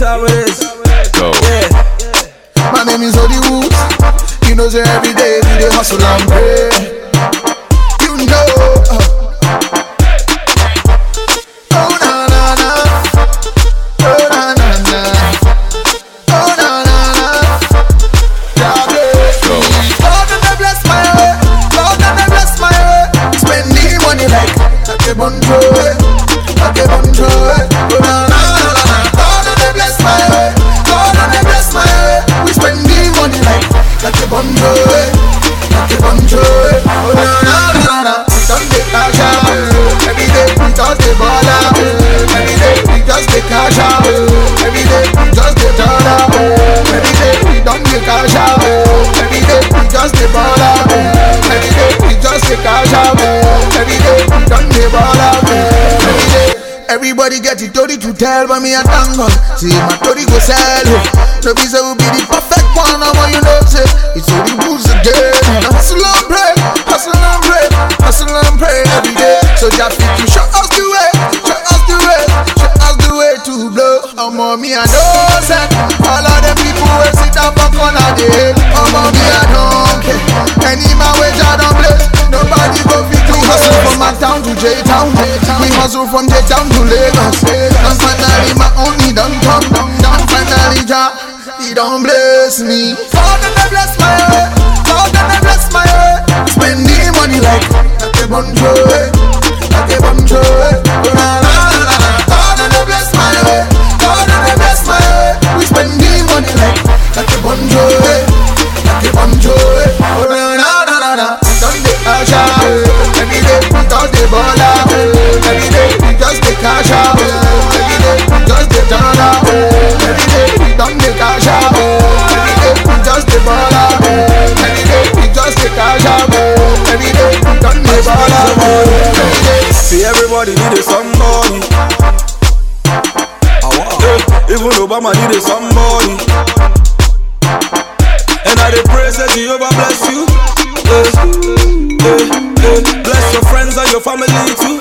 how it is. Go. Yeah. My name is Odi Woods. You know, say every day we dey hustle and pray. You know. Oh na na na. Oh na na na. Oh na na na. God bless my way. Lord bless my way. Spending money like a bunjo. Like a bunjo. Oh na na na. God bless my way. God bless my way. We spending money like a bunjo. Like a bunjo. Oh na na na. We don't take cash out. Every day we just dey ball out. Every day we just dey cash out. Every day we just dey turn out. Every day we don't take cash out. Every day we just dey ball out. Every day we just dey cash out. Every day we don't dey ball out. Every day everybody get it story to tell, but me a thank God. See my story go sell. No be say we be the perfect one, I want you know say it's all the rules again. Hustle and pray, hustle and pray, hustle and pray every day. So just fit to show us the way, show us the way, show us the way to blow. Mommy I know say all of them people will sit up for corner day. Mommy I don't care. Any man wage I don't bless. Nobody go fit to hustle from my town to J-Town. We hustle from J-Town to Lagos. And finally my only done come down. And finally Jah, he don't bless me. God bless my way. God bless my way. Spending money like a bunjo. Like a bunjo. Oh na na na na. God bless my way. God bless my way. We spending money like a bunjo. Like a bunjo. Oh na na na na. Don't dey cash out. Every day we just dey ball out. Every day we just dey cash out. Every day we just dey turn out. Every day we don't dey cash out. Every day we just dey ball out. Every day we just dey cash out. Every day we don't dey ball out. See everybody need a somebody. Even Obama need a somebody. And I dey pray say Jehovah bless you. Bless your friends and your family too.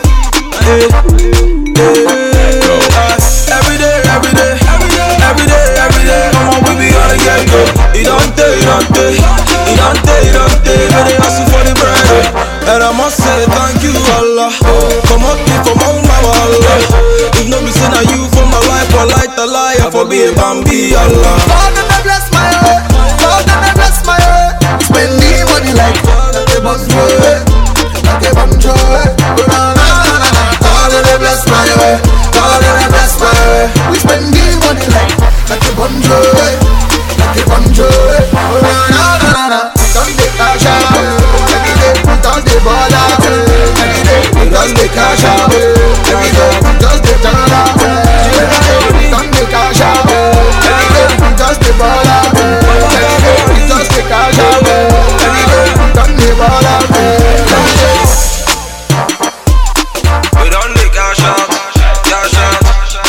Every day, every day, every day, every day, every day. Come on, we be on the get go. It don't take, it don't take, it don't take, it don't take. But they hustle for the bread, and I must say thank you Allah. Come up me from all my Allah. If no be sin of you for my life, or like the liar for being Bambi Allah. God bless my way. God bless my way. Spending money like a bunjo. Like a bunjo. Oh na na na na. God bless my way. God bless my way. We spending money like a bunjo. Like a bunjo. Oh na na na na. Don't dey cash out. Every day we just dey ball out. Every day we just dey cash out. Every day we just dey turn out. Every day we don't dey cash out. Every day we just dey ball out. Every day we just dey cash out. Every day we don't dey ball out. We don't dey cash out, cash out.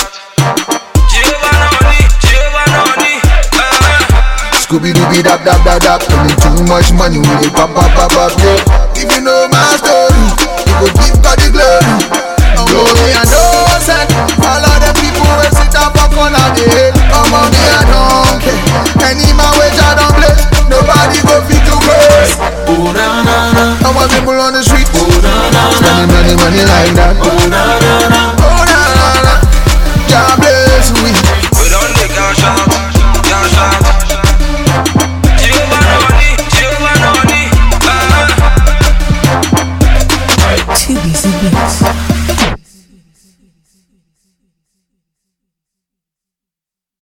Jehovah Noni. Scooby-Dooby dap dap dap dap. Only too much money we dey pop pop pop pop. Yeah. If you know my story, you go give God the glory. Oh me I know say all of them people will sit up for corner day. Oh me I don't care. Any man wage I don't bless. Nobody go fit to grace. Oh na na na. I want people on the street. Oh na na na. Spending money, money like that. Oh na na na. Oh na na na. God bless we. We don't dey cash out, cash out. Jehovah Noni. Too busy beats.